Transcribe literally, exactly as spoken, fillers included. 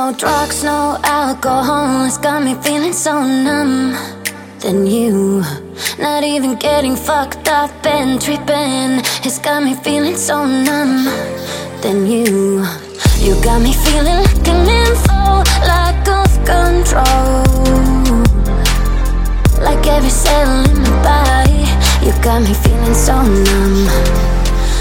No drugs, no alcohol, it's got me feeling so numb. Then you, not even getting fucked up and tripping, it's got me feeling so numb. Then you, you got me feeling like an info, like off control. Like every cell in my body, you got me feeling so numb.